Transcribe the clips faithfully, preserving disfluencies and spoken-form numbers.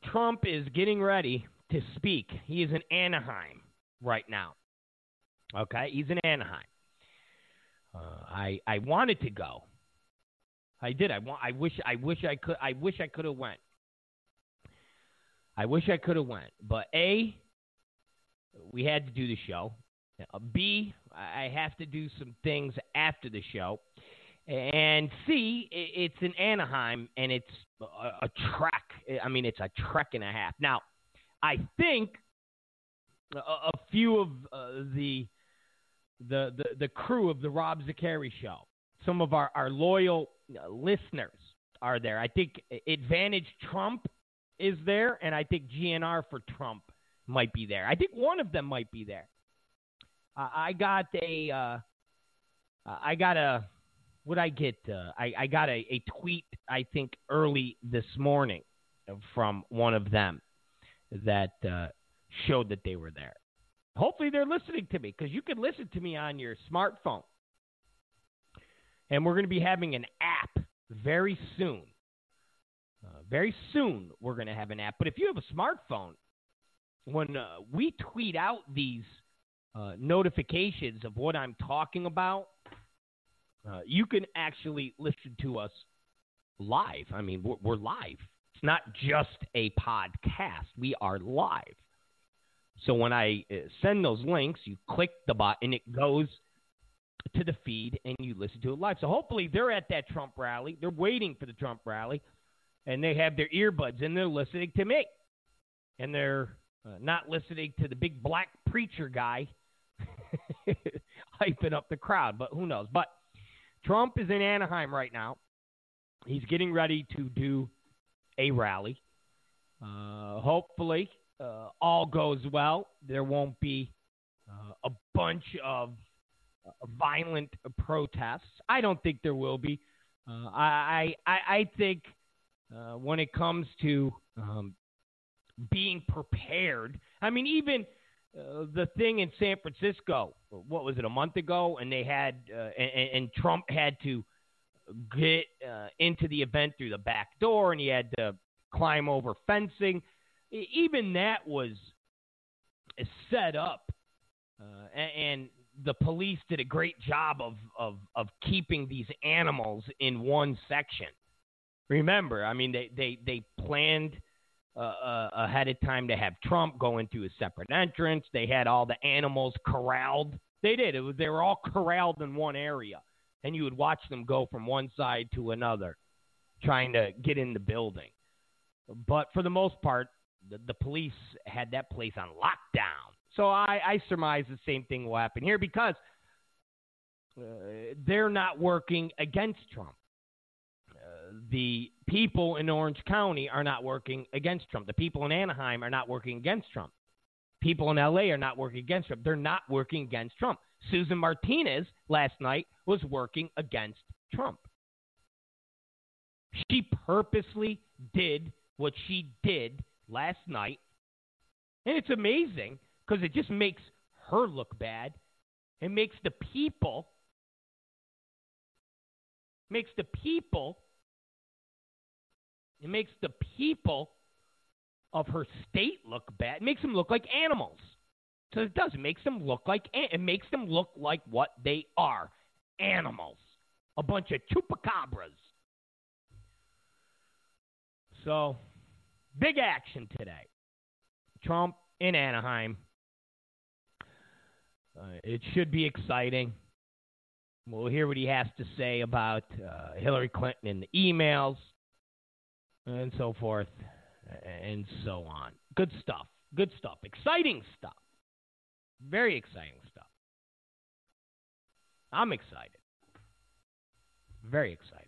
Trump is getting ready to speak. He is in Anaheim right now. Okay, he's in Anaheim. Uh, I I wanted to go. I did. I want. I wish. I wish I could. I wish I could have went. I wish I could have went. But A, we had to do the show. Uh, B, I have to do some things after the show. And C, it's in Anaheim, and it's a, a trek. I mean, it's a trek and a half. Now, I think a, a few of uh, the, the the the crew of the Rob Zaccheri show, some of our, our loyal listeners are there. I think Advantage Trump is there, and I think G N R for Trump might be there. I think one of them might be there. Uh, I got a, uh, I got a, what I get? Uh, I, I got a, a tweet, I think, early this morning from one of them that uh, showed that they were there. Hopefully they're listening to me, because you can listen to me on your smartphone. And we're going to be having an app very soon. Uh, very soon we're going to have an app. But if you have a smartphone, when uh, we tweet out these uh, notifications of what I'm talking about, uh, you can actually listen to us live. I mean, we're, we're live. It's not just a podcast. We are live. So when I uh, send those links, you click the button, it goes to the feed, and you listen to it live. So hopefully they're at that Trump rally. They're waiting for the Trump rally, and they have their earbuds, and they're listening to me. And they're uh, not listening to the big black preacher guy hyping up the crowd, but who knows. But Trump is in Anaheim right now. He's getting ready to do a rally. Uh, hopefully uh, all goes well. There won't be uh, a bunch of uh, violent protests. I don't think there will be. Uh, I, I, I think uh, when it comes to um, being prepared, I mean, even uh, the thing in San Francisco, what was it, a month ago, and they had, uh, and, and Trump had to get uh, into the event through the back door, and he had to climb over fencing. Even that was set up, uh, and the police did a great job of, of, of keeping these animals in one section. Remember, I mean, they, they, they planned uh, uh, ahead of time to have Trump go into a separate entrance. They had all the animals corralled. They did. It was, they were all corralled in one area, and you would watch them go from one side to another, trying to get in the building. But for the most part, the, the police had that place on lockdown. So I, I surmise the same thing will happen here, because uh, they're not working against Trump. Uh, the people in Orange County are not working against Trump. The people in Anaheim are not working against Trump. People in L A are not working against Trump. They're not working against Trump. Susan Martinez last night was working against Trump. She purposely did what she did last night. And it's amazing, because it just makes her look bad. It makes the people, makes the people, it makes the people of her state look bad. It makes them look like animals. So it does. It makes them look like, it makes them look like what they are. Animals. A bunch of chupacabras. So, big action today. Trump in Anaheim. Uh, it should be exciting. We'll hear what he has to say about uh, Hillary Clinton and the emails and so forth and so on. Good stuff. Good stuff. Exciting stuff. Very exciting stuff. I'm excited. Very excited.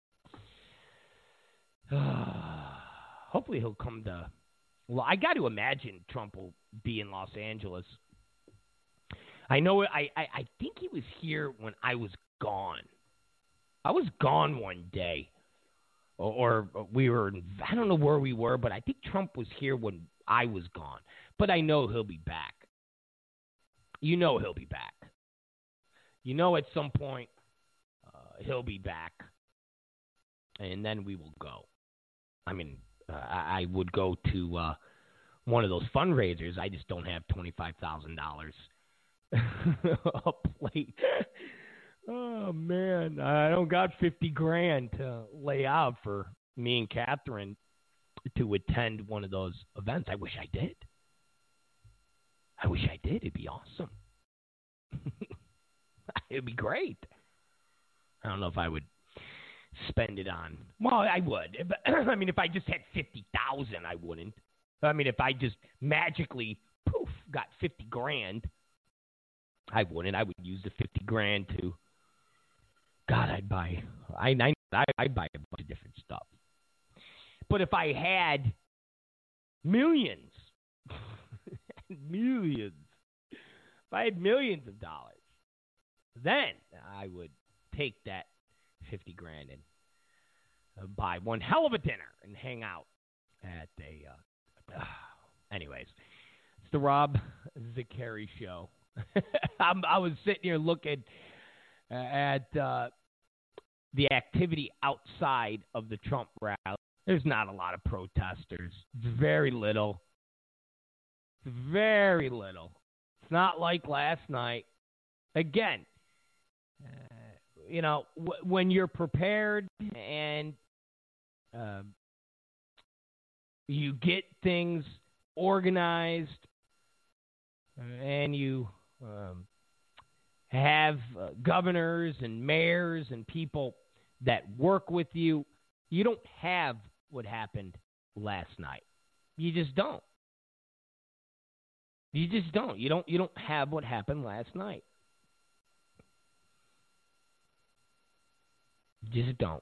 Hopefully he'll come to... Well, I got to imagine Trump will be in Los Angeles. I know, I, I, I think he was here when I was gone. I was gone one day. Or, or we were, I don't know where we were, but I think Trump was here when I was gone. But I know he'll be back. You know he'll be back. You know at some point uh, he'll be back. And then we will go. I mean, uh, I, I would go to uh, one of those fundraisers. I just don't have twenty-five thousand dollars a plate. Oh, man. I don't got fifty grand to lay out for me and Catherine to attend one of those events. I wish I did. I wish I did. It'd be awesome. It'd be great. I don't know if I would spend it on. Well, I would. I mean, if I just had fifty thousand, I wouldn't. I mean, if I just magically, poof, got fifty grand, I wouldn't. I would use the fifty grand to, God, I'd buy, I, I, I'd buy a bunch of different stuff. But if I had millions, millions, if I had millions of dollars, then I would take that fifty grand and uh, buy one hell of a dinner and hang out at a, uh, uh, anyways, it's the Rob Zicari Show. I'm, I was sitting here looking uh, at uh, the activity outside of the Trump rally. There's not a lot of protesters. It's very little. It's very little. It's not like last night. Again, uh, you know, w- when you're prepared and uh, you get things organized and you um, have uh, governors and mayors and people that work with you, you don't have what happened last night. You just don't. You just don't. You don't. You don't have what happened last night. You just don't.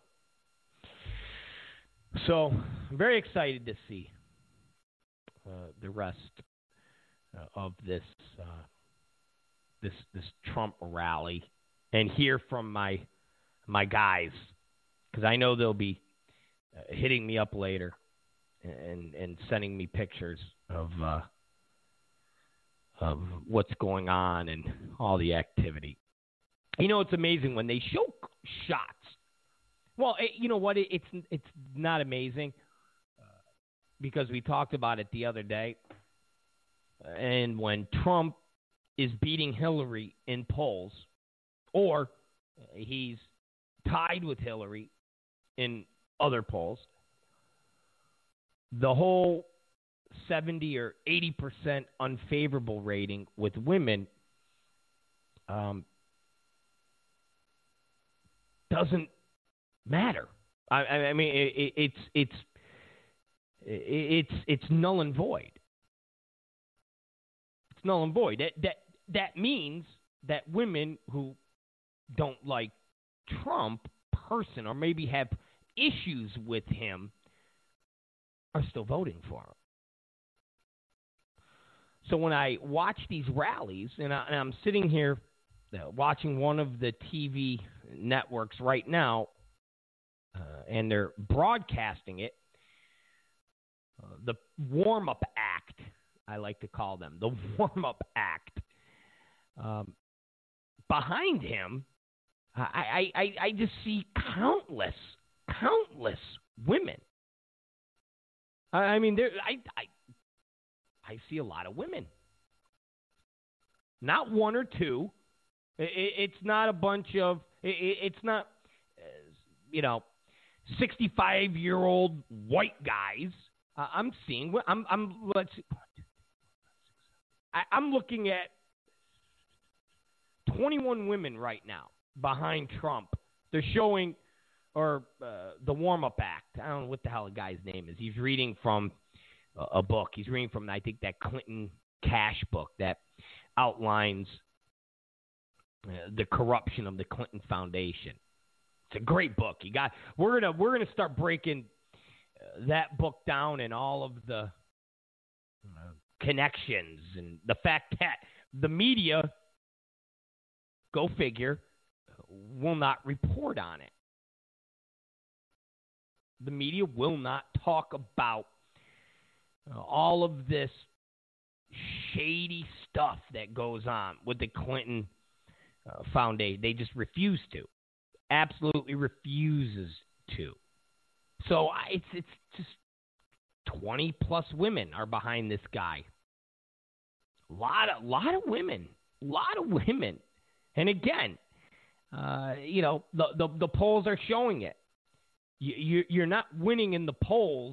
So, I'm very excited to see uh, the rest uh, of this uh, this this Trump rally and hear from my my guys, because I know they'll be uh, hitting me up later and and sending me pictures of uh, of what's going on and all the activity. You know, it's amazing when they show shots. Well, it, you know what? It, it's it's not amazing uh, because we talked about it the other day. And when Trump is beating Hillary in polls, or he's tied with Hillary in other polls, the whole seventy or eighty percent unfavorable rating with women um, doesn't matter. I, I mean, it, it's it's it's it's null and void. It's null and void. That that that means that women who don't like Trump person or maybe have issues with him are still voting for him. So when I watch these rallies, and, I, and I'm sitting here uh, watching one of the T V networks right now, uh, and they're broadcasting it, uh, the warm-up act, I like to call them, the warm-up act. Um, behind him, I, I, I, I just see countless, countless women. I, I mean, there, I, I, I see a lot of women. Not one or two. It, it, it's not a bunch of. It, it, it's not, uh, you know, sixty-five-year-old white guys. Uh, I'm seeing. I'm. I'm. Let's. See, I, I'm looking at twenty-one women right now behind Trump. They're showing, or uh, the warm-up act. I don't know what the hell the guy's name is. He's reading from a, a book. He's reading from, I think, that Clinton Cash book that outlines uh, the corruption of the Clinton Foundation. It's a great book. You got. We're gonna we're gonna start breaking uh, that book down and all of the uh, connections and the fact that the media, go figure, will not report on it. The media will not talk about uh, all of this shady stuff that goes on with the Clinton uh, Foundation. They just refuse to. Absolutely refuses to. So I, it's it's just twenty plus women are behind this guy. A lot of, lot of women. A lot of women. And again, uh, you know, the, the, the polls are showing it. You, you, you're not winning in the polls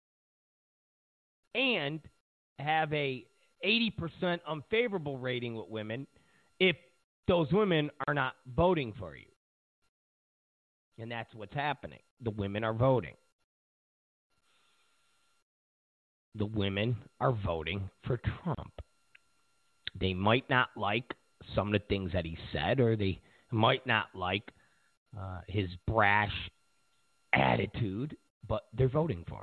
and have a eighty percent unfavorable rating with women if those women are not voting for you. And that's what's happening. The women are voting. The women are voting for Trump. They might not like some of the things that he said, or they might not like uh, his brash attitude, but they're voting for